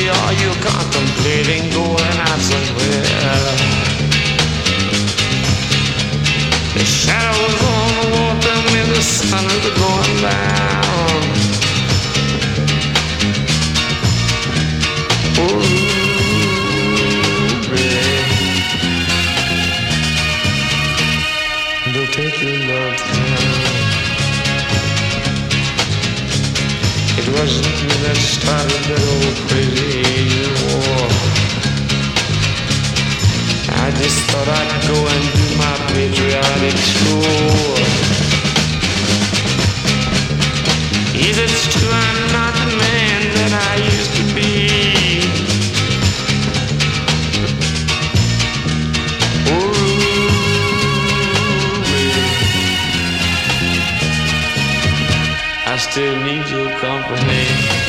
are you contemplating going out somewhere? The shadows on the water and the sun is going down. Oh, baby, don't take your love down. It wasn't me that started that old crazy Asian war. I just thought I'd go and do my patriotic tour. Yes, it's true, I'm not the man that I used to be. Oh, baby, I still need your company.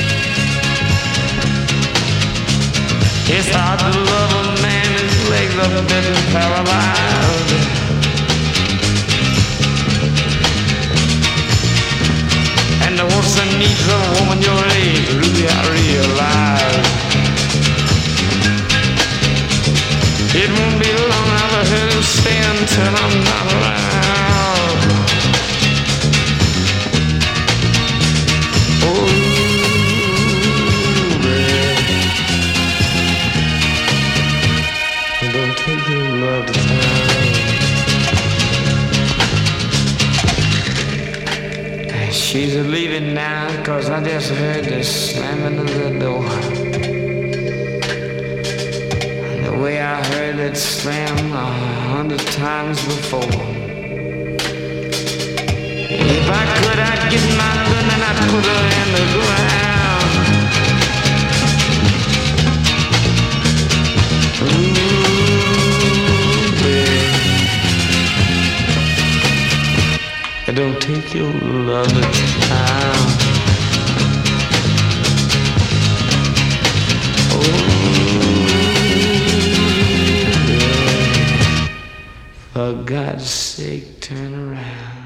It's hard to love a man, his legs are dead and paralyzed. And the horse that needs a woman your age, really I realize. It won't be long, I'll hear him say until I'm not around. Oh, don't take your love to town. She's leaving now, 'cause I just heard the slamming of the door. The way I heard it slam 100 times before. If I could, I'd get my gun and I'd put her in the ground. Don't take your love to town. Oh, yeah. For God's sake, turn around.